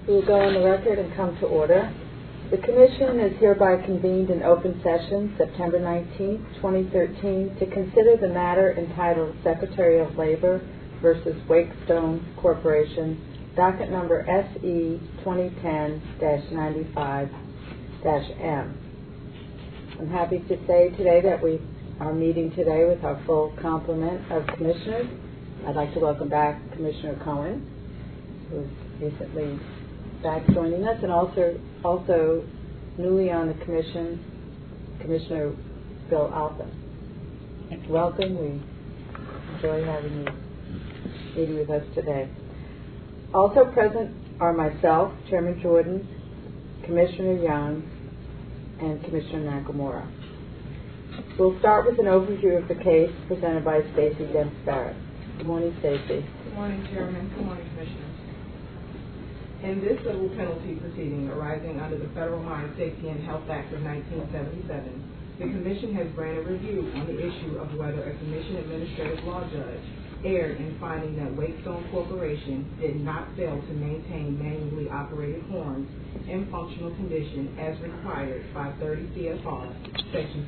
We will go on the record and come to order. The Commission is hereby convened in open session September 19, 2013, to consider the matter entitled Secretary of Labor versus Wakestone Corporation, docket number SE 2010-95-M. I'm happy to say today that we are meeting today with our full complement of commissioners. I'd like to welcome back Commissioner Cohen, who's recently back joining us, and also newly on the commission, Commissioner Bill Alphen. Welcome. We enjoy having you meeting with us today. Also present are myself, Chairman Jordan, Commissioner Young, and Commissioner Nakamura. We'll start with an overview of the case presented by Stacey Dentz-Barrett. Good morning, Stacey. Good morning, Chairman. Good morning, Commissioners. In this civil penalty proceeding arising under the Federal Mine Safety and Health Act of 1977, the Commission has granted review on the issue of whether a Commission Administrative Law Judge erred in finding that Wakestone Corporation did not fail to maintain manually operated horns in functional condition as required by 30 CFR Section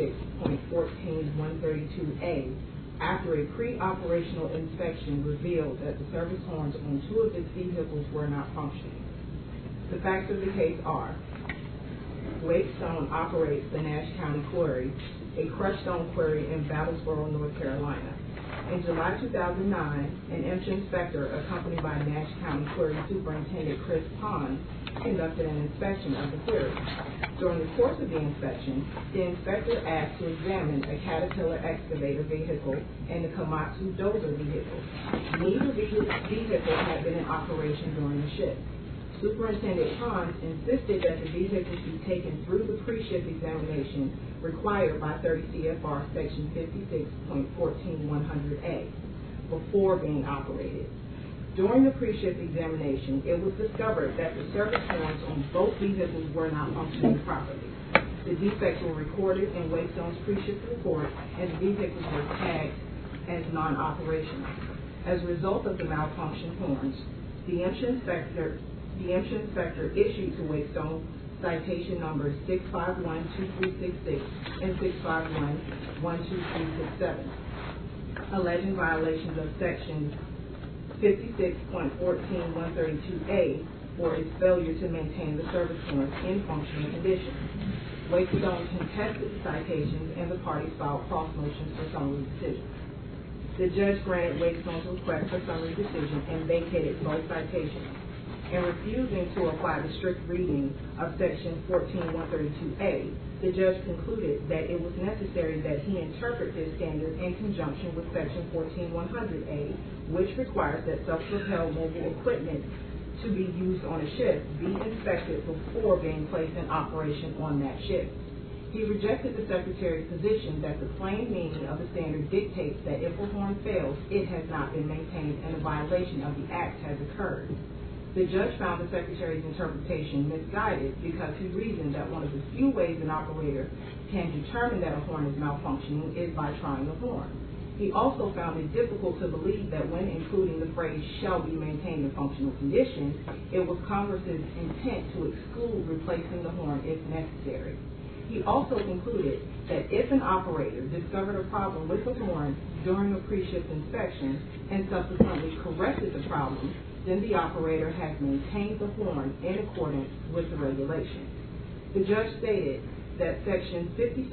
56.14132A after a pre-operational inspection revealed that the service horns on two of its vehicles were not functioning. The facts of the case are: Wakestone operates the Nash County Quarry, a crushed stone quarry in Battlesboro, North Carolina. In July 2009, an MSHA inspector accompanied by Nash County Quarry Superintendent Chris Pond conducted an inspection of the quarry. During the course of the inspection, the inspector asked to examine a Caterpillar excavator vehicle and the Komatsu dozer vehicle. Neither vehicle had been in operation during the shift. Superintendent Pond insisted that the vehicles be taken through the pre-shift examination required by 30 CFR Section 56.14100A before being operated. During the pre-shift examination, it was discovered that the service horns on both vehicles were not functioning properly. The defects were recorded in Wakestone's pre-shift report, and the vehicles were tagged as non-operational. As a result of the malfunctioned horns, the MSHA inspector issued to Wakestone citation numbers 6512366 and 651-12367, alleging violations of Section 56.14132A for its failure to maintain the service horns in functional condition. Wakestone contested the citations, and the parties filed cross motions for summary decision. The judge granted Wakestone's request for summary decision and vacated both citations. In refusing to apply the strict reading of Section 14132A, the judge concluded that it was necessary that he interpret this standard in conjunction with Section 14100A, which requires that self-propelled mobile equipment to be used on a shift be inspected before being placed in operation on that shift. He rejected the Secretary's position that the plain meaning of the standard dictates that if a horn fails, it has not been maintained and a violation of the Act has occurred. The judge found the Secretary's interpretation misguided because he reasoned that one of the few ways an operator can determine that a horn is malfunctioning is by trying the horn. He also found it difficult to believe that when including the phrase "shall be maintained in functional condition," it was Congress's intent to exclude replacing the horn if necessary. He also concluded that if an operator discovered a problem with the horn during a pre-shift inspection and subsequently corrected the problem, then the operator has maintained the horn in accordance with the regulation. The judge stated that Section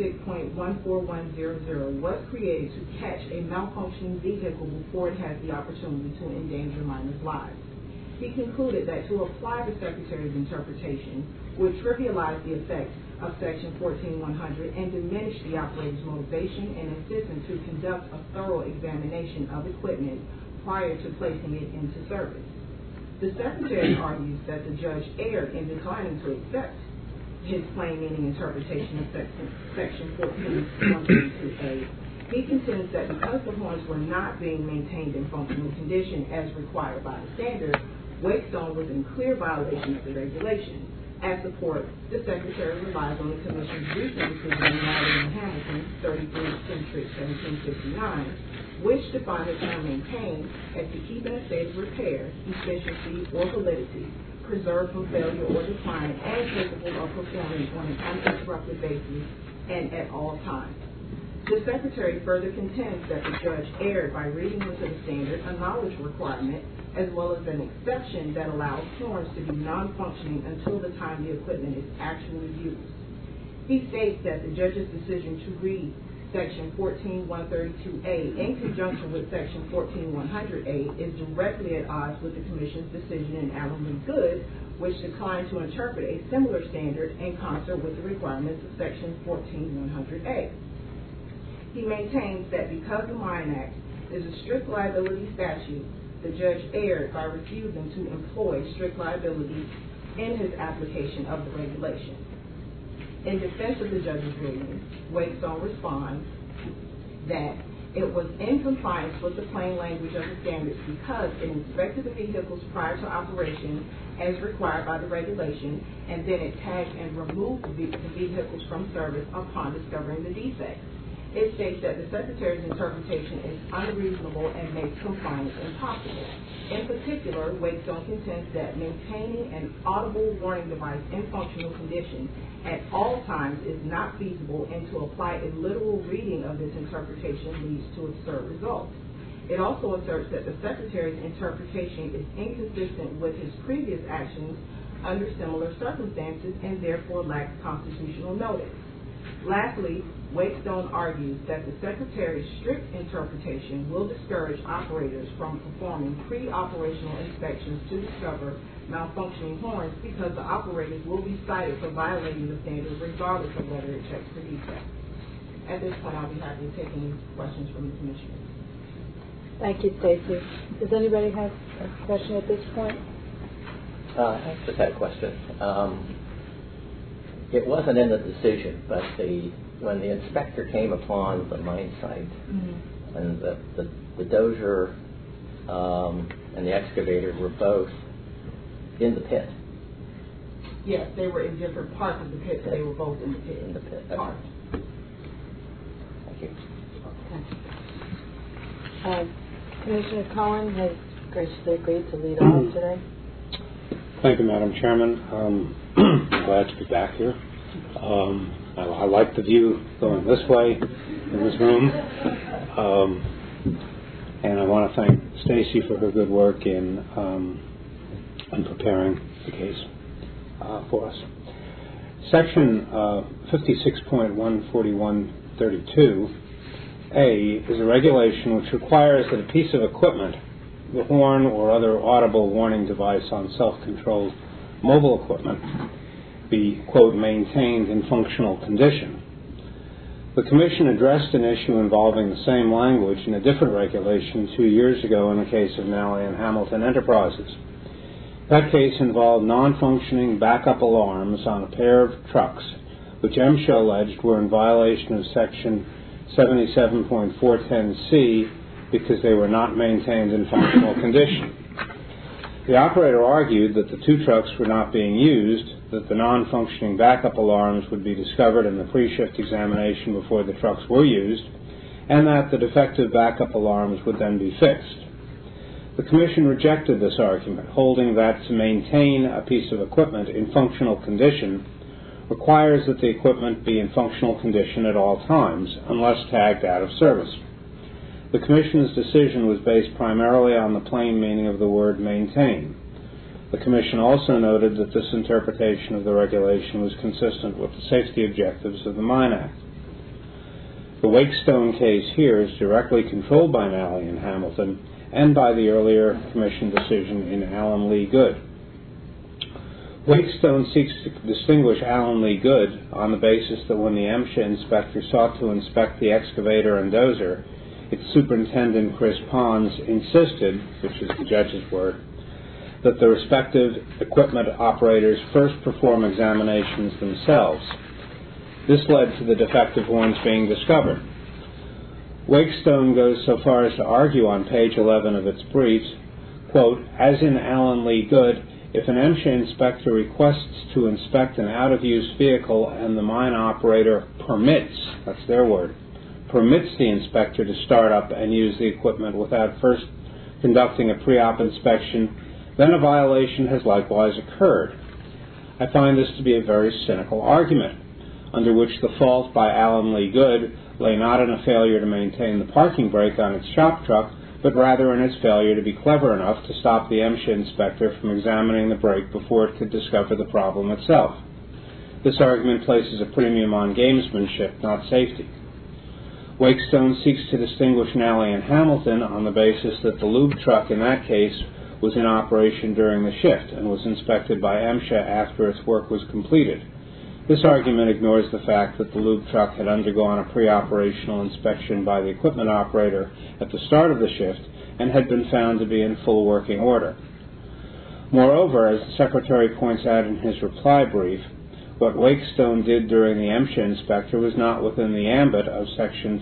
56.14100 was created to catch a malfunctioning vehicle before it has the opportunity to endanger minors' lives. He concluded that to apply the Secretary's interpretation would trivialize the effects of Section 14100 and diminish the operator's motivation and insistence to conduct a thorough examination of equipment prior to placing it into service. The Secretary argues that the judge erred in declining to accept his plain meaning interpretation of Section 14132A. He contends that because the horns were not being maintained in functional condition as required by the standard, Wakestone was in clear violation of the regulation. As support, the Secretary relies on the Commission's recent decision in Madden and Hamilton, 33 Century 1759, which defined the term maintain as to keep in a state of repair, efficiency, or validity, preserved from failure or decline, and capable of performing on an uninterrupted basis and at all times. The Secretary further contends that the judge erred by reading into the standard a knowledge requirement as well as an exception that allows horns to be non-functioning until the time the equipment is actually used. He states that the judge's decision to read Section 14132A in conjunction with Section 14100A is directly at odds with the Commission's decision in Allen v. Good, which declined to interpret a similar standard in concert with the requirements of Section 14100A. He maintains that because the Mine Act is a strict liability statute, the judge erred by refusing to employ strict liability in his application of the regulation. In defense of the judge's ruling, Wakestone responds that it was in compliance with the plain language of the standards because it inspected the vehicles prior to operation as required by the regulation, and then it tagged and removed the vehicles from service upon discovering the defects. It states that the Secretary's interpretation is unreasonable and makes compliance impossible. In particular, Wakestone contends that maintaining an audible warning device in functional condition at all times is not feasible, and to apply a literal reading of this interpretation leads to absurd results. It also asserts that the Secretary's interpretation is inconsistent with his previous actions under similar circumstances and therefore lacks constitutional notice. Lastly, Wakestone argues that the Secretary's strict interpretation will discourage operators from performing pre-operational inspections to discover malfunctioning horns because the operators will be cited for violating the standard regardless of whether it checks for defects. At this point, I'll be happy to take any questions from the Commissioners. Thank you, Stacy. Does anybody have a question at this point? I just had a question. It wasn't in the decision, but when the inspector came upon the mine site, and the dozer and the excavator were both in the pit. Yes, they were in different parts of the pit, but they were both in the pit. In the pit. Okay. Thank you. Commissioner Cohen has graciously agreed to lead off today. Thank you, Madam Chairman. Glad to be back here. I like the view going this way in this room. And I want to thank Stacy for her good work in preparing the case for us. Section 56.14132A is a regulation which requires that a piece of equipment, the horn or other audible warning device on self-controlled mobile equipment, be, quote, maintained in functional condition. The Commission addressed an issue involving the same language in a different regulation 2 years ago in the case of Nally and Hamilton Enterprises. That case involved non-functioning backup alarms on a pair of trucks, which MSHA alleged were in violation of Section 77.410C because they were not maintained in functional condition. The operator argued that the two trucks were not being used, that the non-functioning backup alarms would be discovered in the pre-shift examination before the trucks were used, and that the defective backup alarms would then be fixed. The Commission rejected this argument, holding that to maintain a piece of equipment in functional condition requires that the equipment be in functional condition at all times, unless tagged out of service. The Commission's decision was based primarily on the plain meaning of the word maintain. The Commission also noted that this interpretation of the regulation was consistent with the safety objectives of the Mine Act. The Wakestone case here is directly controlled by Nally and Hamilton and by the earlier Commission decision in Allen Lee Good. Wakestone seeks to distinguish Allen Lee Good on the basis that when the MSHA inspector sought to inspect the excavator and dozer, its superintendent, Chris Pons, insisted, which is the judge's word, that the respective equipment operators first perform examinations themselves. This led to the defective horns being discovered. Wakestone goes so far as to argue on page 11 of its brief, quote, as in Allen Lee Good, if an MSHA inspector requests to inspect an out-of-use vehicle and the mine operator permits, that's their word, permits the inspector to start up and use the equipment without first conducting a pre-op inspection, then a violation has likewise occurred. I find this to be a very cynical argument, under which the fault by Alan Lee Good lay not in a failure to maintain the parking brake on its shop truck, but rather in its failure to be clever enough to stop the MSHA inspector from examining the brake before it could discover the problem itself. This argument places a premium on gamesmanship, not safety. Wakestone seeks to distinguish Nally and Hamilton on the basis that the lube truck in that case was in operation during the shift and was inspected by MSHA after its work was completed. This argument ignores the fact that the lube truck had undergone a pre-operational inspection by the equipment operator at the start of the shift and had been found to be in full working order. Moreover, as the Secretary points out in his reply brief, what Wakestone did during the MSHA inspector was not within the ambit of Section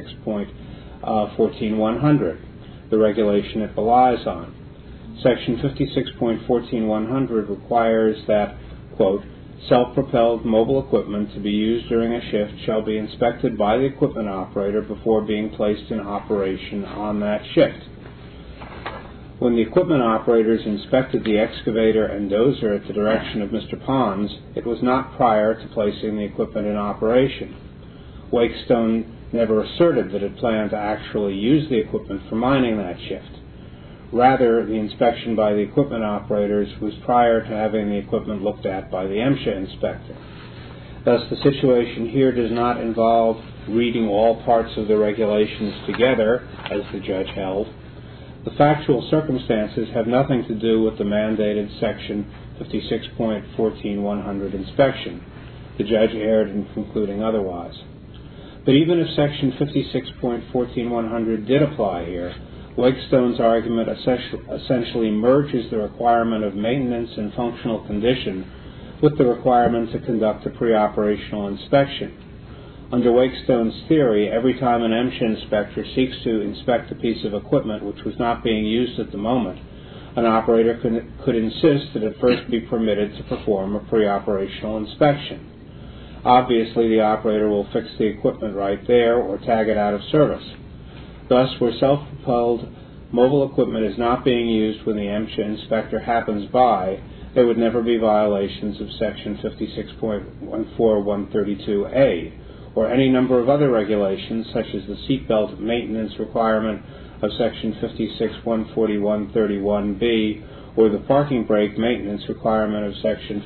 56.14100, the regulation it relies on. Section 56.14100 requires that, quote, self-propelled mobile equipment to be used during a shift shall be inspected by the equipment operator before being placed in operation on that shift. When the equipment operators inspected the excavator and dozer at the direction of Mr. Pons, it was not prior to placing the equipment in operation. Wakestone never asserted that it planned to actually use the equipment for mining that shift. Rather, the inspection by the equipment operators was prior to having the equipment looked at by the MSHA inspector. Thus, the situation here does not involve reading all parts of the regulations together, as the judge held. The factual circumstances have nothing to do with the mandated Section 56.14100 inspection. The judge erred in concluding otherwise. But even if Section 56.14100 did apply here, Wakestone's argument essentially merges the requirement of maintenance and functional condition with the requirement to conduct a pre-operational inspection. Under Wakestone's theory, every time an MSHA inspector seeks to inspect a piece of equipment which was not being used at the moment, an operator could insist that it first be permitted to perform a pre-operational inspection. Obviously, the operator will fix the equipment right there or tag it out of service. Thus, where self-propelled mobile equipment is not being used when the MSHA inspector happens by, there would never be violations of Section 56.14132A, or any number of other regulations, such as the seatbelt maintenance requirement of Section 56.14131B, or the parking brake maintenance requirement of Section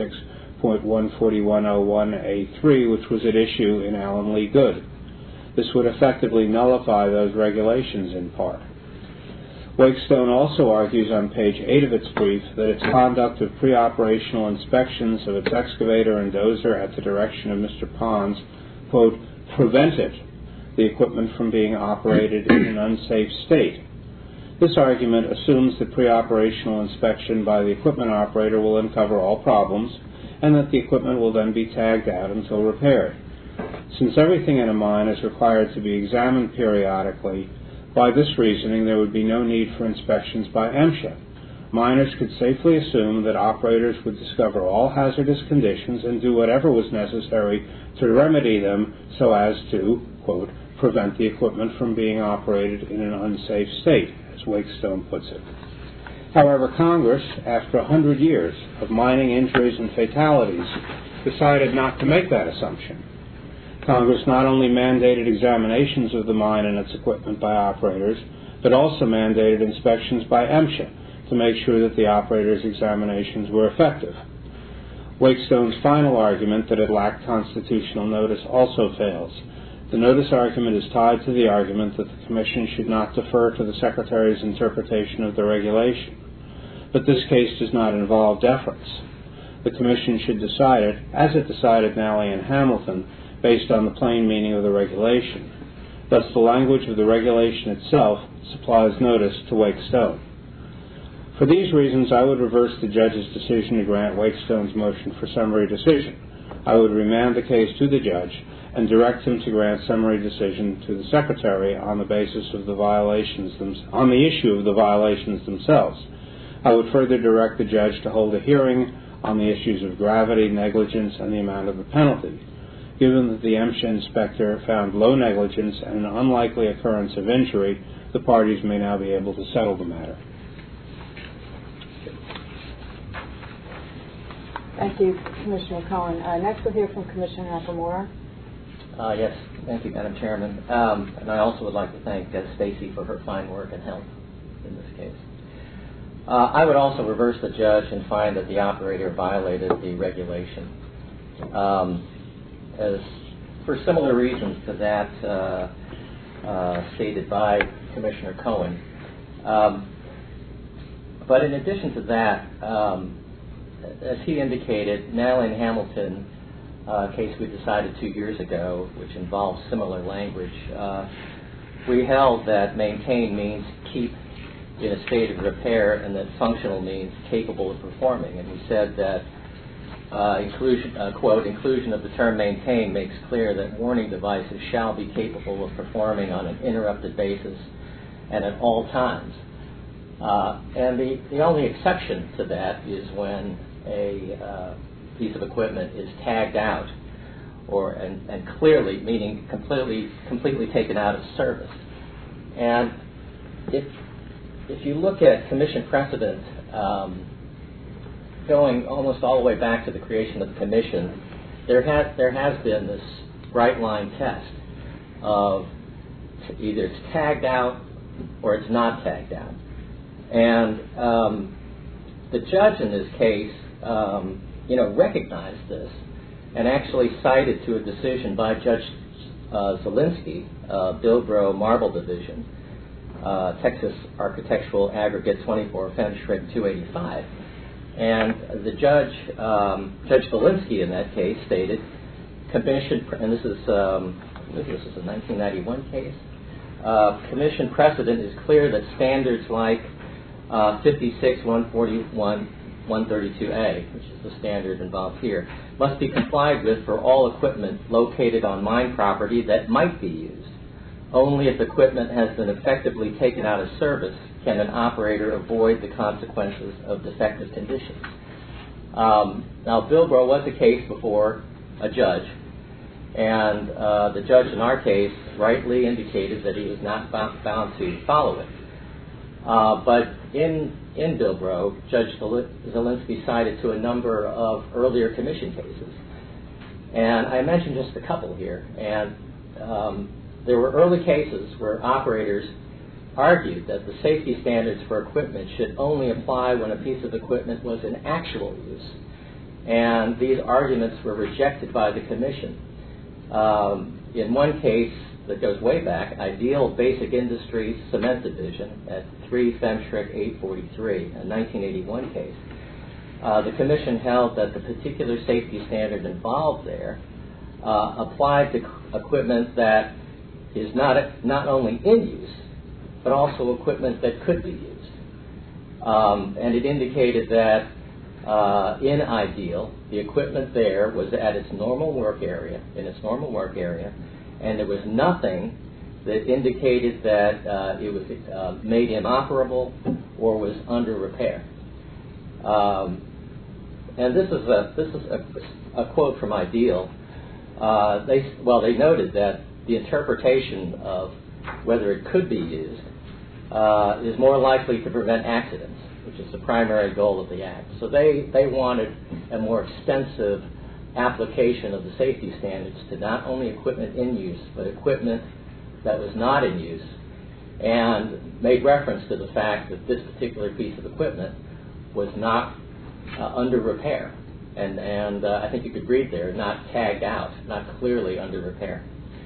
56.14101A3, which was at issue in Alan Lee Good. This would effectively nullify those regulations in part. Wakestone also argues on page 8 of its brief that its conduct of pre-operational inspections of its excavator and dozer at the direction of Mr. Pons, quote, prevented the equipment from being operated in an unsafe state. This argument assumes that pre-operational inspection by the equipment operator will uncover all problems and that the equipment will then be tagged out until repaired. Since everything in a mine is required to be examined periodically, by this reasoning there would be no need for inspections by MSHA. Miners could safely assume that operators would discover all hazardous conditions and do whatever was necessary to remedy them so as to, quote, prevent the equipment from being operated in an unsafe state, as Wakestone puts it. However, Congress, after 100 years of mining injuries and fatalities, decided not to make that assumption. Congress not only mandated examinations of the mine and its equipment by operators, but also mandated inspections by MSHA to make sure that the operators' examinations were effective. Wakestone's final argument that it lacked constitutional notice also fails. The notice argument is tied to the argument that the Commission should not defer to the Secretary's interpretation of the regulation. But this case does not involve deference. The Commission should decide it, as it decided Nally and Hamilton, based on the plain meaning of the regulation. Thus, the language of the regulation itself supplies notice to Wakestone. For these reasons, I would reverse the judge's decision to grant Wakestone's motion for summary decision. I would remand the case to the judge and direct him to grant summary decision to the Secretary on the basis of the violations, on the issue of the violations themselves. I would further direct the judge to hold a hearing on the issues of gravity, negligence, and the amount of the penalty. Given that the MSHA inspector found low negligence and an unlikely occurrence of injury, the parties may now be able to settle the matter. Thank you, Commissioner Cohen. Next we'll hear from Commissioner Nakamura. Yes, thank you, Madam Chairman. And I also would like to thank Stacy for her fine work and help in this case. I would also reverse the judge and find that the operator violated the regulation. As for similar reasons to that stated by Commissioner Cohen. But in addition to that, as he indicated, Nally and Hamilton case we decided 2 years ago, which involves similar language, we held that maintain means keep in a state of repair and that functional means capable of performing. And we said that inclusion of the term maintain makes clear that warning devices shall be capable of performing on an interrupted basis and at all times. And the only exception to that is when a piece of equipment is tagged out and clearly, meaning completely taken out of service. And if you look at Commission precedent, going almost all the way back to the creation of the Commission, there has been this bright line test of either it's tagged out or it's not tagged out. And the judge in this case, recognized this and actually cited to a decision by Judge Zielinski, Bilbro Marble Division, Texas Architectural Aggregate 24 Fenschrick 285. And the judge, Judge Zielinski in that case, stated, Commission, and this is a 1991 case, Commission precedent is clear that standards like 56-141-132A, which is the standard involved here, must be complied with for all equipment located on mine property that might be used. Only if equipment has been effectively taken out of service can an operator avoid the consequences of defective conditions. Now, Bilbro was a case before a judge, and the judge in our case rightly indicated that he was not bound to follow it. But in Bilbro, Judge Zielinski cited to a number of earlier Commission cases. And I mentioned just a couple here. And there were early cases where operators argued that the safety standards for equipment should only apply when a piece of equipment was in actual use. And these arguments were rejected by the Commission. In one case that goes way back, Ideal Basic Industries Cement Division at 3 Fenschrick 843, a 1981 case, the Commission held that the particular safety standard involved there applied to equipment that is not only in use, but also equipment that could be used. And it indicated that in Ideal, the equipment there was at its normal work area, and there was nothing that indicated that it was made inoperable or was under repair. And this is a quote from Ideal. They noted that the interpretation of whether it could be used is more likely to prevent accidents, which is the primary goal of the Act. So they wanted a more extensive application of the safety standards to not only equipment in use, but equipment that was not in use, and made reference to the fact that this particular piece of equipment was not under repair. And I think you could read there, not tagged out, not clearly under repair.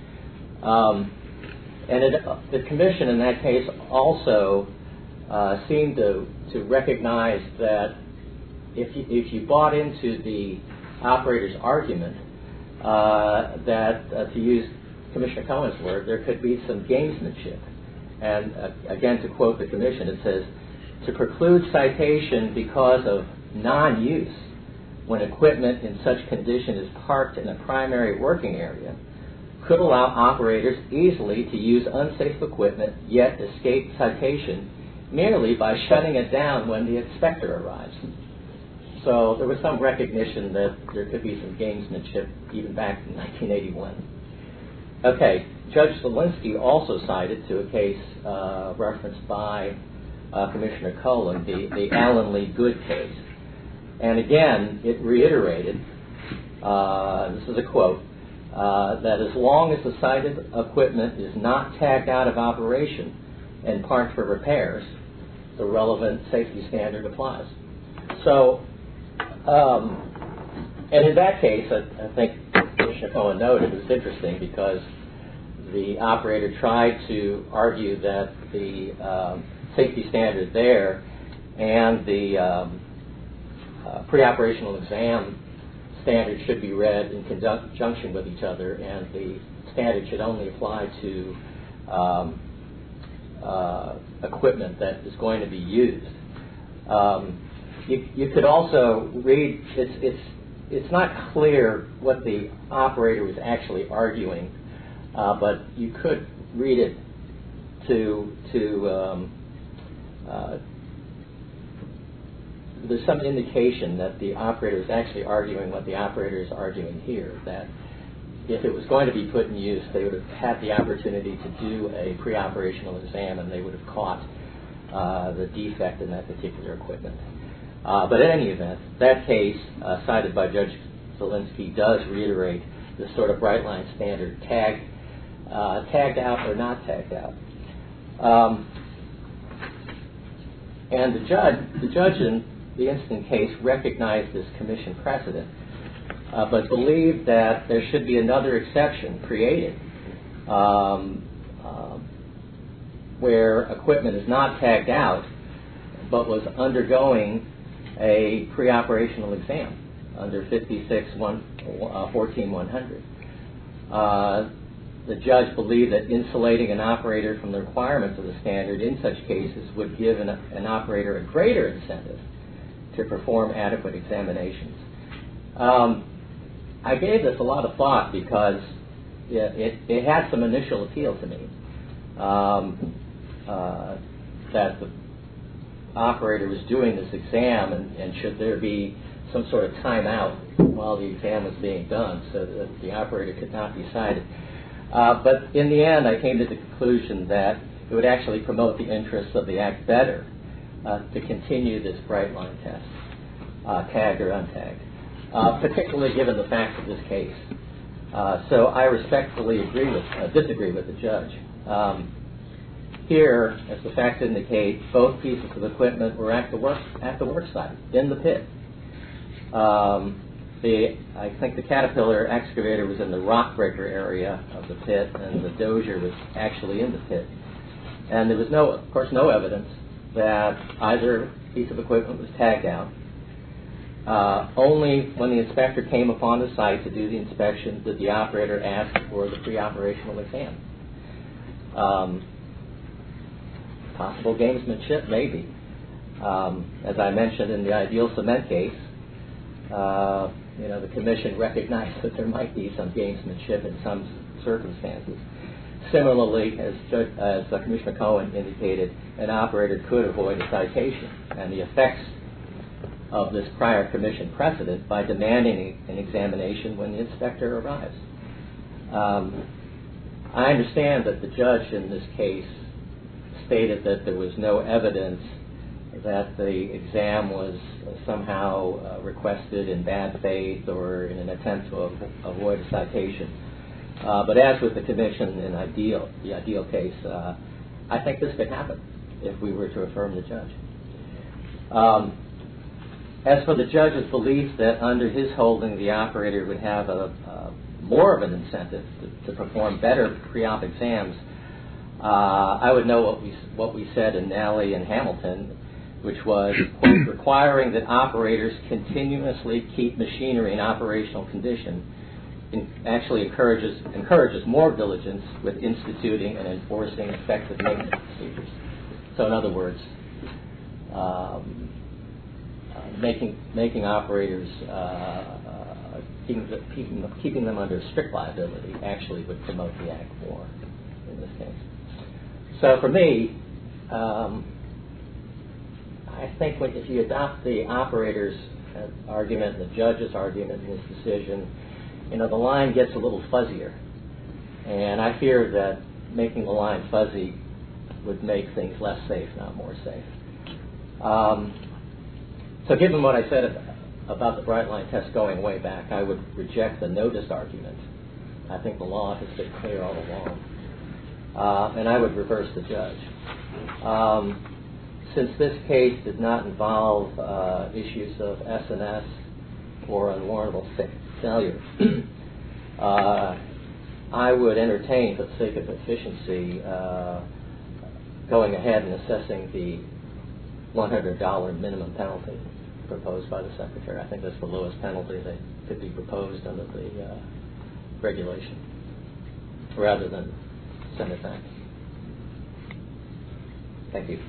The Commission in that case also seemed to recognize that if you bought into the operator's argument that, to use Commissioner Cohen's word, there could be some gamesmanship. And again, to quote the Commission, it says, to preclude citation because of non-use when equipment in such condition is parked in a primary working area could allow operators easily to use unsafe equipment yet escape citation merely by shutting it down when the inspector arrives. So there was some recognition that there could be some gamesmanship even back in 1981. Okay, Judge Zielinski also cited to a case referenced by Commissioner Cohen, the Allen Lee Good case. And again, it reiterated, this is a quote, that as long as the cited equipment is not tagged out of operation and parked for repairs, the relevant safety standard applies. So, and in that case, I think Commissioner Cohen noted, it was interesting because the operator tried to argue that the safety standard there and the pre-operational exam standard should be read in conjunction with each other, and the standard should only apply to equipment that is going to be used. You could also read, it's not clear what the operator was actually arguing, but you could read it there's some indication that the operator is actually arguing what the operator is arguing here, that if it was going to be put in use, they would have had the opportunity to do a pre-operational exam and they would have caught the defect in that particular equipment. But in any event, that case cited by Judge Zielinski does reiterate this sort of bright line standard, tagged out or not tagged out. And the judge in the instant case recognized this commission precedent, but believed that there should be another exception created where equipment is not tagged out but was undergoing a pre-operational exam under 56-14-100. The judge believed that insulating an operator from the requirements of the standard in such cases would give an operator a greater incentive to perform adequate examinations. I gave this a lot of thought because it had some initial appeal to me, that the operator was doing this exam and should there be some sort of timeout while the exam was being done so that the operator could not be cited. But in the end, I came to the conclusion that it would actually promote the interests of the Act better to continue this bright line test, tagged or untagged, particularly given the facts of this case. So I respectfully disagree with the judge. Here, as the facts indicate, both pieces of equipment were at the work site, in the pit. I think the Caterpillar excavator was in the rock breaker area of the pit, and the Dozier was actually in the pit. And there was of course, no evidence that either piece of equipment was tagged out. Only when the inspector came upon the site to do the inspection did the operator ask for the pre-operational exam. Possible gamesmanship, maybe. As I mentioned in the Ideal Cement case, the commission recognized that there might be some gamesmanship in some circumstances. Similarly, as Commissioner Cohen indicated, an operator could avoid a citation and the effects of this prior commission precedent by demanding an examination when the inspector arrives. I understand that the judge in this case stated that there was no evidence that the exam was somehow requested in bad faith or in an attempt to avoid a citation. But as with the commission in the ideal case, I think this could happen if we were to affirm the judge. As for the judge's belief that under his holding the operator would have more of an incentive to perform better pre-op exams, I would know what we said in Nally and Hamilton, which was, quote, requiring that operators continuously keep machinery in operational condition actually encourages more diligence with instituting and enforcing effective maintenance procedures. So in other words, making operators, keeping them under strict liability actually would promote the Act more in this case. So for me, I think if you adopt the operator's argument and the judge's argument in this decision, the line gets a little fuzzier. And I fear that making the line fuzzy would make things less safe, not more safe. So given what I said about the bright line test going way back, I would reject the notice argument. I think the law has been clear all along. And I would reverse the judge. Since this case did not involve issues of S&S or unwarrantable failure, I would entertain, for the sake of efficiency, going ahead and assessing the $100 minimum penalty proposed by the Secretary. I think that's the lowest penalty that could be proposed under the regulation, rather than send it back. Thank you.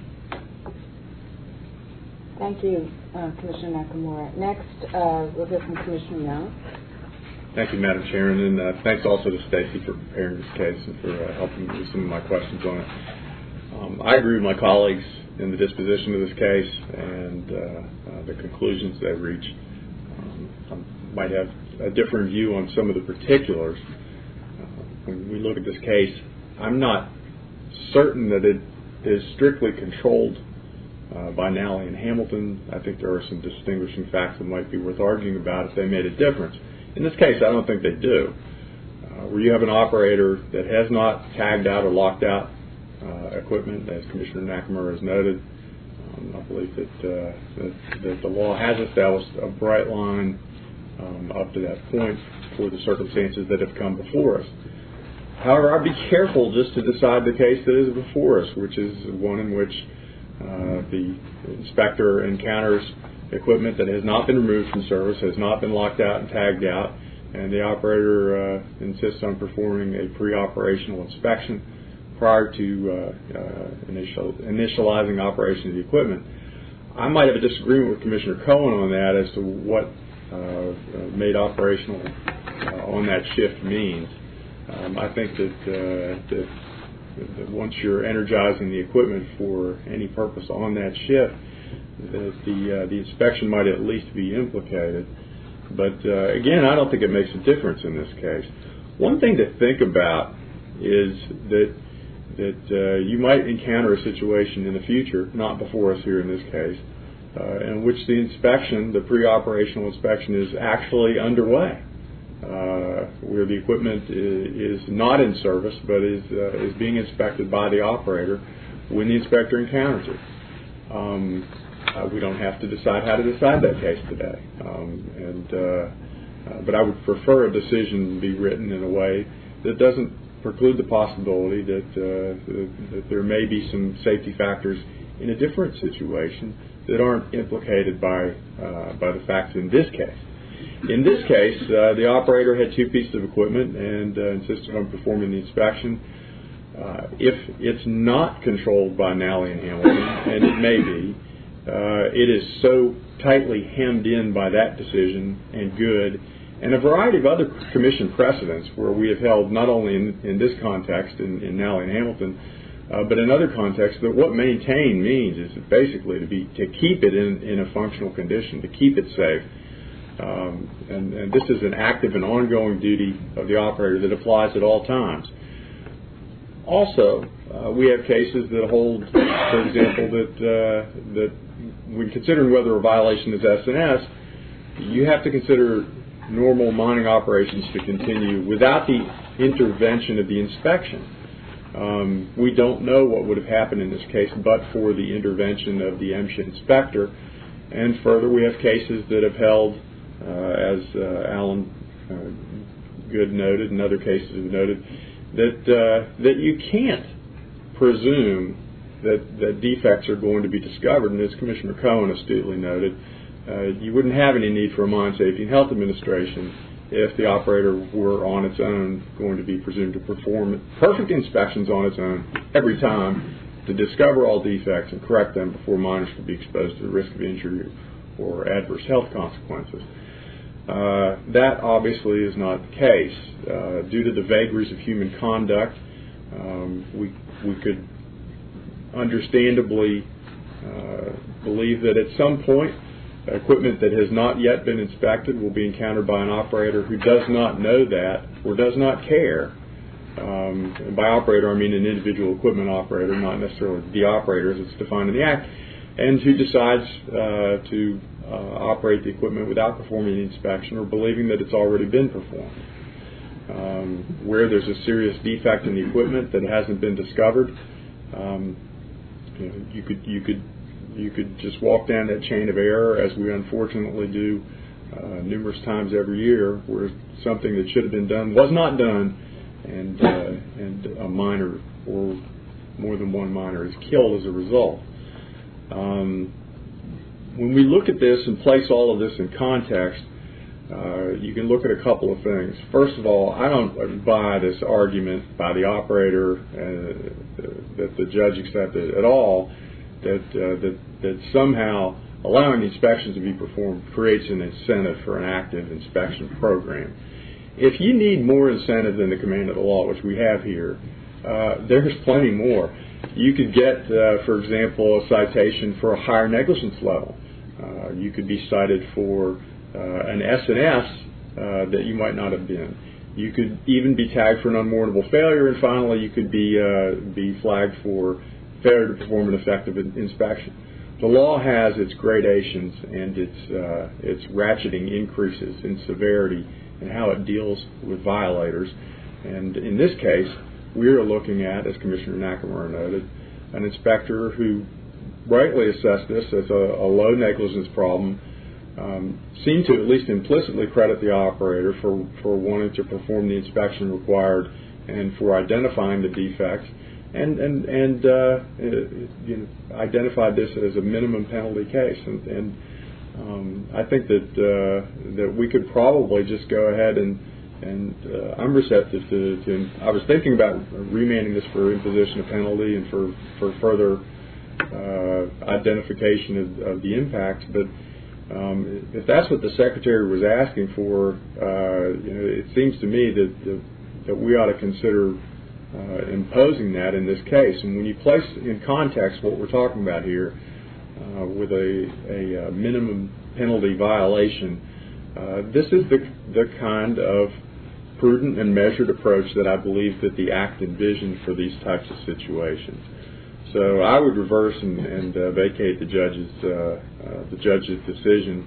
Thank you, Commissioner Nakamura. Next, we'll hear from Commissioner Young. Thank you, Madam Chairman, and thanks also to Stacy for preparing this case and for helping me with some of my questions on it. I agree with my colleagues in the disposition of this case and the conclusions they reached. I might have a different view on some of the particulars. When we look at this case, I'm not certain that it is strictly controlled by Nally and Hamilton. I think there are some distinguishing facts that might be worth arguing about if they made a difference. In this case, I don't think they do. Where you have an operator that has not tagged out or locked out equipment, as Commissioner Nakamura has noted, I believe that the law has established a bright line up to that point for the circumstances that have come before us. However, I'd be careful just to decide the case that is before us, which is one in which the inspector encounters equipment that has not been removed from service, has not been locked out and tagged out, and the operator insists on performing a pre-operational inspection prior to initializing operation of the equipment. I might have a disagreement with Commissioner Cohen on that as to what made operational on that shift means. I think that once you're energizing the equipment for any purpose on that shift, that the inspection might at least be implicated. But again, I don't think it makes a difference in this case. One thing to think about is that you might encounter a situation in the future, not before us here in this case, in which the inspection, the pre-operational inspection, is actually underway, where the equipment is not in service but is being inspected by the operator when the inspector encounters it. We don't have to decide how to decide that case today, but I would prefer a decision be written in a way that doesn't preclude the possibility that there may be some safety factors in a different situation that aren't implicated by the facts in this case. In this case, the operator had two pieces of equipment and insisted on performing the inspection. If it's not controlled by Nally and Hamilton, and it may be, it is so tightly hemmed in by that decision and good, and a variety of other commission precedents where we have held not only in this context, in Nally and Hamilton, but in other contexts, that what maintain means is basically to keep it in a functional condition, to keep it safe. And this is an active and ongoing duty of the operator that applies at all times. Also, we have cases that hold, for example, that when considering whether a violation is S&S, you have to consider normal mining operations to continue without the intervention of the inspection. We don't know what would have happened in this case but for the intervention of the MSHA inspector. And further, we have cases that have held, as Alan Good noted and other cases have noted, that you can't presume that defects are going to be discovered. And as Commissioner Cohen astutely noted, you wouldn't have any need for a Mine Safety and Health Administration if the operator were on its own going to be presumed to perform perfect inspections on its own every time to discover all defects and correct them before miners could be exposed to the risk of injury or adverse health consequences. That obviously is not the case. Due to the vagaries of human conduct, we could understandably believe that at some point equipment that has not yet been inspected will be encountered by an operator who does not know that or does not care. And by operator, I mean an individual equipment operator, not necessarily the operator as it's defined in the Act, and who decides to operate the equipment without performing the inspection or believing that it's already been performed. Where there's a serious defect in the equipment that hasn't been discovered, you could just walk down that chain of error, as we unfortunately do numerous times every year, where something that should have been done was not done, and a minor or more than one minor is killed as a result. When we look at this and place all of this in context, you can look at a couple of things. First of all, I don't buy this argument by the operator that the judge accepted at all, that somehow allowing the inspections to be performed creates an incentive for an active inspection program. If you need more incentive than the command of the law, which we have here, there's plenty more. You could get, for example, a citation for a higher negligence level. You could be cited for an S&S that you might not have been. You could even be tagged for an unwarrantable failure, and finally you could be flagged for failure to perform an effective inspection. The law has its gradations and its ratcheting increases in severity and how it deals with violators. And in this case, we are looking at, as Commissioner Nakamura noted, an inspector who rightly assessed this as a low negligence problem, seemed to at least implicitly credit the operator for wanting to perform the inspection required and for identifying the defects, and identified this as a minimum penalty case. And I think that we could probably just go ahead and I'm receptive to. I was thinking about remanding this for imposition of penalty and for further identification of the impact, but if that's what the Secretary was asking for, it seems to me that we ought to consider imposing that in this case. And when you place in context what we're talking about here with a minimum penalty violation, this is the kind of prudent and measured approach that I believe that the Act envisioned for these types of situations. So I would reverse and vacate the judge's decision,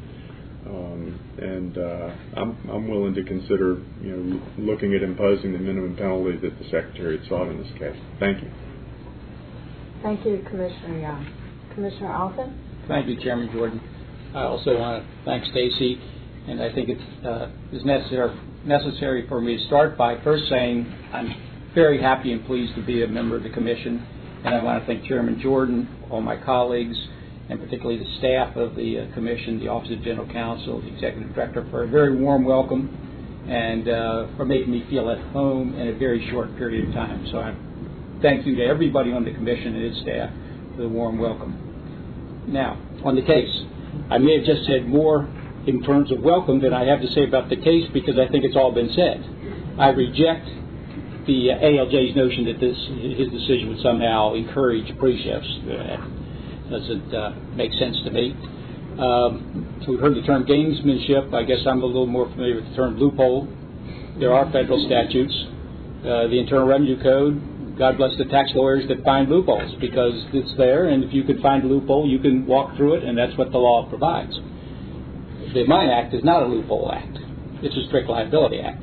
and I'm willing to consider looking at imposing the minimum penalty that the Secretary had sought in this case. Thank you. Thank you, Commissioner Young. Commissioner Alton? Thank you, Chairman Jordan. I also want to thank Stacy, and I think it's necessary for me to start by first saying I'm very happy and pleased to be a member of the Commission, and I want to thank Chairman Jordan, all my colleagues, and particularly the staff of the Commission, the Office of General Counsel, the Executive Director, for a very warm welcome and for making me feel at home in a very short period of time. So I thank you to everybody on the Commission and its staff for the warm welcome. Now, on the case, I may have just said more in terms of welcome than I have to say about the case because I think it's all been said. I reject the ALJ's notion that his decision would somehow encourage pre-chefs. That doesn't make sense to me. So we've heard the term gamesmanship. I guess I'm a little more familiar with the term loophole. There are federal statutes. The Internal Revenue Code, God bless the tax lawyers that find loopholes because it's there, and if you can find a loophole, you can walk through it, and that's what the law provides. The Mine Act is not a loophole act. It's a strict liability act.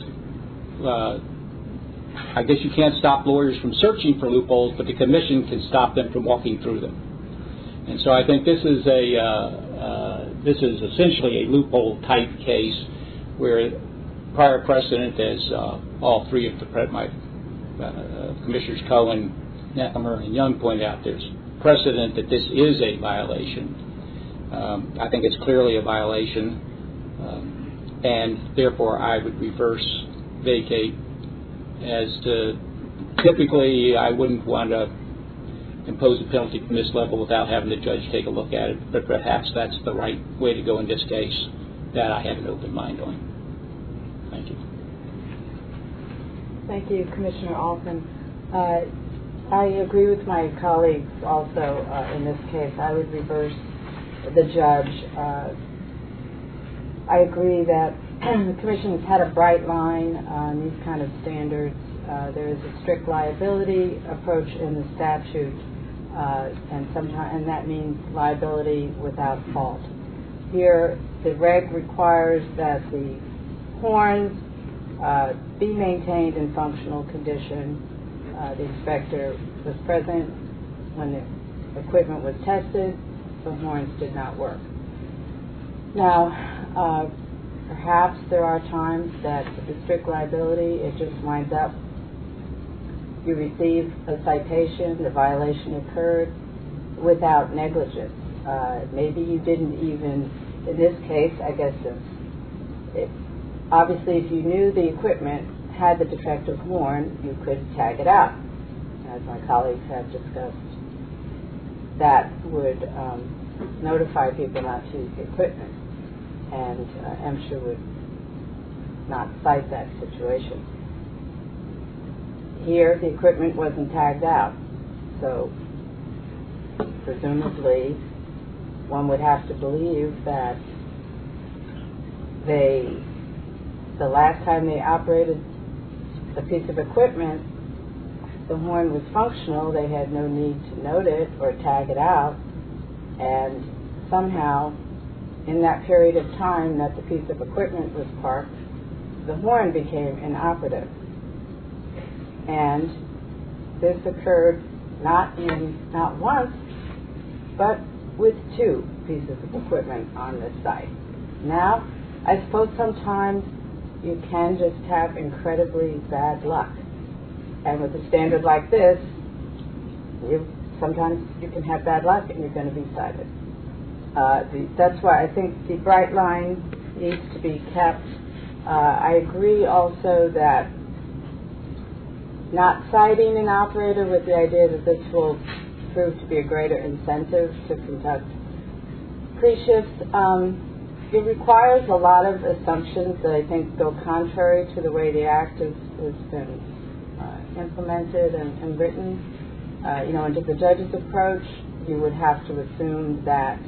I guess you can't stop lawyers from searching for loopholes, but the Commission can stop them from walking through them. And so I think this is essentially a loophole type case where prior precedent, as all three of my Commissioners Cohen, Nakamura, and Young point out, there's precedent that this is a violation. I think it's clearly a violation, and therefore I would reverse vacate. As to typically, I wouldn't want to impose a penalty from this level without having the judge take a look at it, but perhaps that's the right way to go in this case. That I have an open mind on. Thank you. Thank you, Commissioner Alton. I agree with my colleagues also in this case. I would reverse the judge. I agree that the Commission has had a bright line on these kind of standards. There is a strict liability approach in the statute, and that means liability without fault. Here, the reg requires that the horns be maintained in functional condition. The inspector was present when the equipment was tested. The horns did not work. Now, perhaps there are times that the strict liability, it just winds up, you receive a citation, the violation occurred without negligence. Maybe you didn't even, in this case, I guess obviously if you knew the equipment had the defective horn, you could tag it out, as my colleagues have discussed. That would notify people not to use the equipment, and MSHA would not cite that situation. Here, the equipment wasn't tagged out, so presumably one would have to believe that the last time they operated a piece of equipment, the horn was functional, they had no need to note it or tag it out, and somehow in that period of time that the piece of equipment was parked, the horn became inoperative. And this occurred not once, but with two pieces of equipment on this site. Now, I suppose sometimes you can just have incredibly bad luck. And with a standard like this, sometimes you can have bad luck and you're going to be cited. That's why I think the bright line needs to be kept. I agree also that not citing an operator with the idea that this will prove to be a greater incentive to conduct pre-shifts, it requires a lot of assumptions that I think go contrary to the way the Act has been implemented and written. Under the judge's approach, you would have to assume that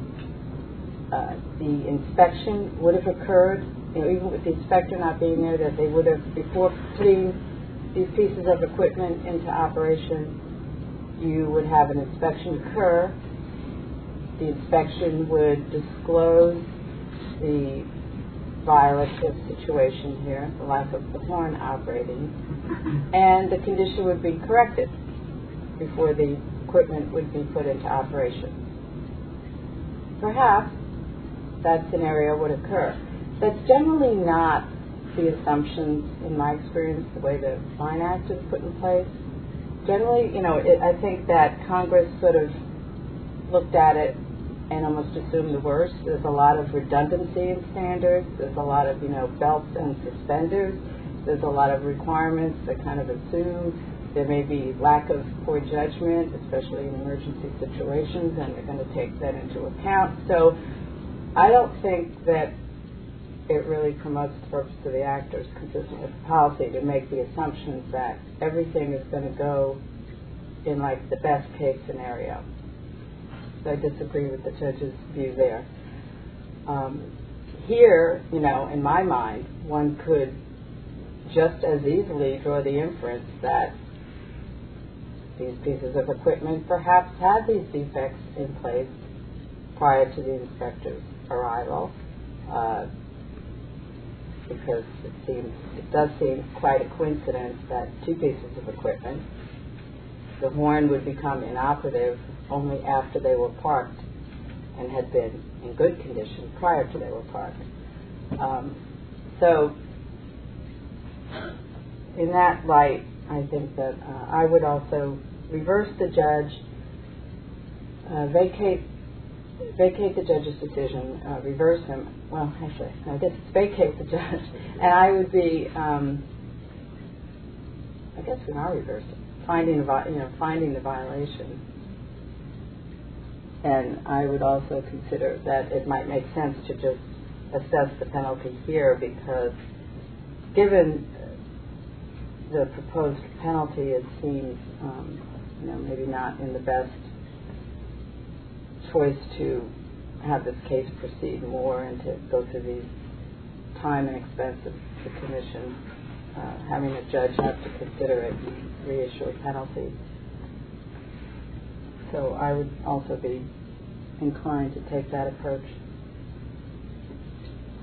the inspection would have occurred, even with the inspector not being there, that they would have, before putting these pieces of equipment into operation, you would have an inspection occur. The inspection would disclose the violative situation here, the lack of the horn operating, and the condition would be corrected before the equipment would be put into operation. Perhaps that scenario would occur. That's generally not the assumptions, in my experience, the way the Fine Act is put in place. Generally, I think that Congress sort of looked at it and almost assumed the worst. There's a lot of redundancy in standards. There's a lot of, belts and suspenders. There's a lot of requirements that kind of assume there may be lack of poor judgment, especially in emergency situations, and they're going to take that into account. So I don't think that it really promotes the purpose of the Act or is consistent with the policy to make the assumptions that everything is going to go in like the best case scenario. So I disagree with the judge's view there. Here, in my mind, one could just as easily draw the inference that these pieces of equipment perhaps had these defects in place prior to the inspector's arrival, because it does seem quite a coincidence that two pieces of equipment, the horn would become inoperative only after they were parked and had been in good condition prior to they were parked. So in that light, I think that I would also reverse the judge, vacate the judge's decision, reverse him. Well, actually, I guess it's vacate the judge, and I would be, I guess we are reversing, finding the violation. And I would also consider that it might make sense to just assess the penalty here, because given the proposed penalty, it seems, maybe not in the best choice to have this case proceed more and to go through the time and expense of the commission, having a judge have to consider it and reissue a penalty. So I would also be inclined to take that approach.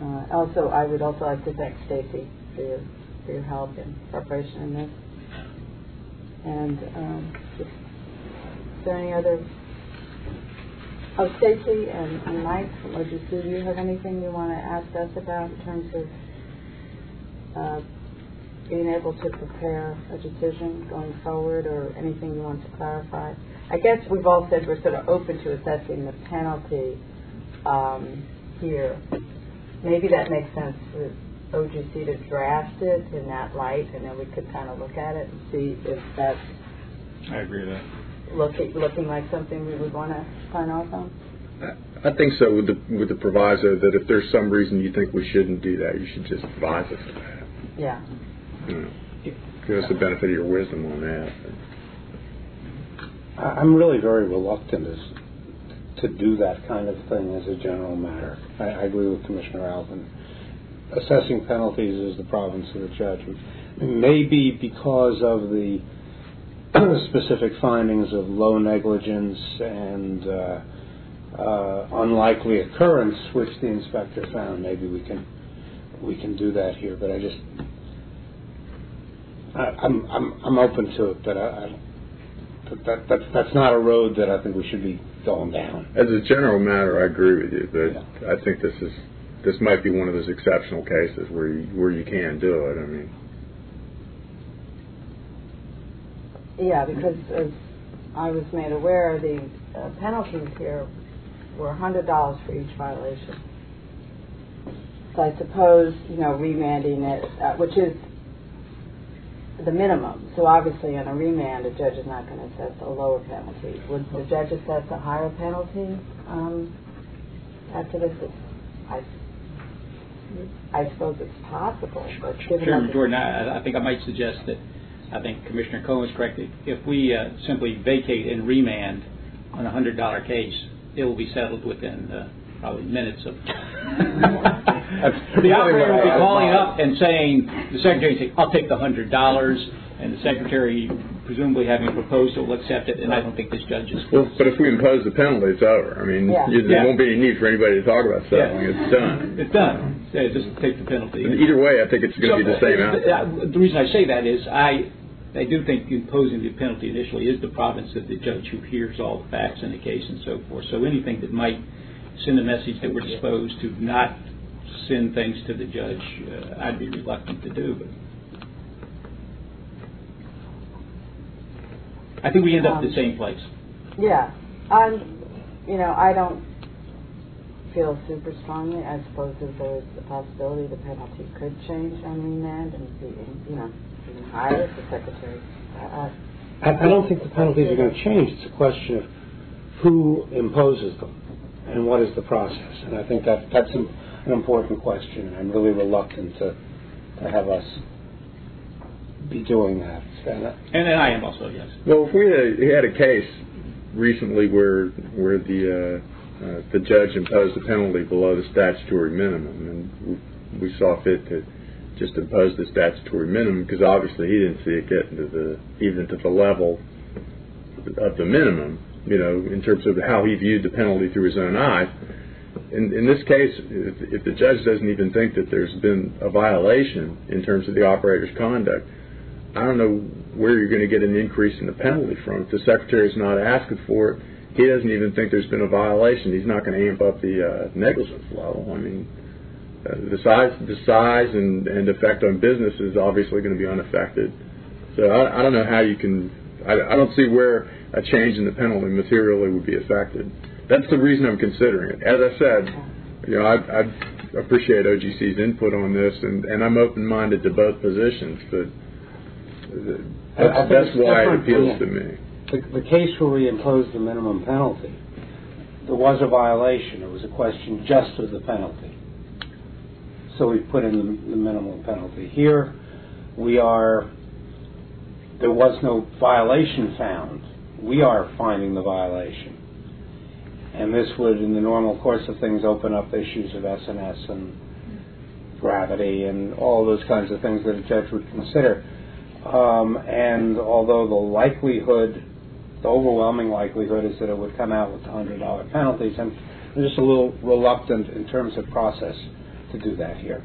Also, I would also like to thank Stacy for your help and preparation in this. And is there any other? Oh, Stacy and Mike, or do you have anything you want to ask us about in terms of being able to prepare a decision going forward, or anything you want to clarify? I guess we've all said we're sort of open to assessing the penalty here. Maybe that makes sense for OGC to draft it in that light, and then we could kind of look at it and see if that's I agree with that. looking like something we would want to sign off on. I think so, with the proviso that if there's some reason you think we shouldn't do that, you should just advise us of that. Yeah. Give us the benefit of your wisdom on that. I'm really very reluctant to do that kind of thing as a general matter. I agree with Commissioner Alvin. Assessing penalties is the province of the judge. Maybe because of the specific findings of low negligence and unlikely occurrence, which the inspector found, maybe we can do that here. But I'm open to it, but that's not a road that I think we should be going down. As a general matter, I agree with you, but I think this might be one of those exceptional cases where you can do it. I mean, yeah, because as I was made aware, the penalties here were $100 for each violation. So I suppose, remanding it, which is the minimum. So obviously on a remand, a judge is not going to assess a lower penalty. Would the judge assess a higher penalty after this? I suppose it's possible. But Chairman Jordan, I think I might suggest that I think Commissioner Cohen is correct. If we simply vacate and remand on a $100 case, it will be settled within probably minutes of. The operator will be calling up and saying, the secretary will say, "I'll take the $100," and the secretary, presumably having a proposal, will accept it. And I don't think this judge is. Well, but if we impose the penalty, it's over. I mean, there won't be any need for anybody to talk about settling. It's done. It's done. So just take the penalty. And either way, I think it's going to be the same outcome. The reason I say that is I do think imposing the penalty initially is the province of the judge who hears all the facts in the case and so forth. So anything that might send a message that we're disposed to not send things to the judge, I'd be reluctant to do. But I think we end up at the same place. Yeah. I don't feel super strongly. I suppose that there's the possibility the penalty could change on remand and be, even higher if the secretary. I don't think the penalties are going to change. It's a question of who imposes them and what is the process. And I think that's an important question. And I'm really reluctant to have us be doing that. And I am also, yes. Well, if we had a case recently where the judge imposed a penalty below the statutory minimum, and we saw fit to just impose the statutory minimum because obviously he didn't see it getting even to the level of the minimum, in terms of how he viewed the penalty through his own eyes. In this case, if the judge doesn't even think that there's been a violation in terms of the operator's conduct, I don't know where you're going to get an increase in the penalty from. If the secretary's not asking for it, he doesn't even think there's been a violation. He's not going to amp up the negligence level. I mean, the size and effect on business is obviously going to be unaffected. So I don't know how you can. I don't see where a change in the penalty materially would be affected. That's the reason I'm considering it. As I said, I appreciate OGC's input on this, and I'm open-minded to both positions, but that's why it appeals to me. The case where we imposed the minimum penalty, there was a violation. It was a question just of the penalty. So we put in the minimum penalty. Here, there was no violation found. We are finding the violation. And this would, in the normal course of things, open up issues of S&S and gravity and all those kinds of things that a judge would consider. And although the overwhelming likelihood is that it would come out with $100 penalties, I'm just a little reluctant in terms of process to do that here.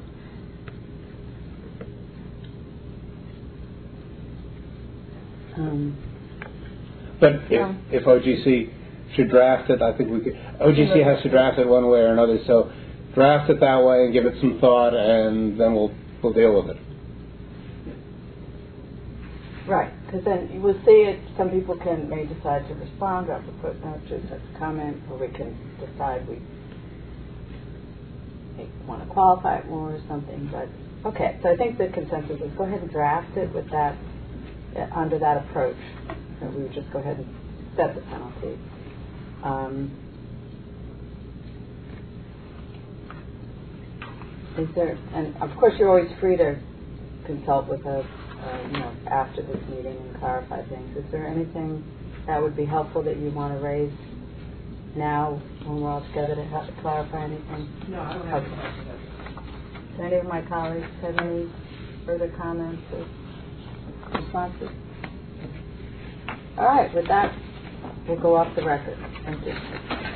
But if OGC should draft it, I think we could. OGC has to draft it one way or another, so draft it that way and give it some thought, and then we'll deal with it. Right, because then you will see it. Some people may decide to respond, drop a footnote, just as a comment, or we can decide we may want to qualify it more or something. But okay, so I think the consensus is go ahead and draft it with that under that approach. So we would just go ahead and set the penalty. Is there? And of course, you're always free to consult with us. After this meeting and clarify things. Is there anything that would be helpful that you want to raise now when we're all together to help clarify anything? No, I don't have Okay. any questions. Do any of my colleagues have any further comments or responses? All right, with that, we'll go off the record. Thank you.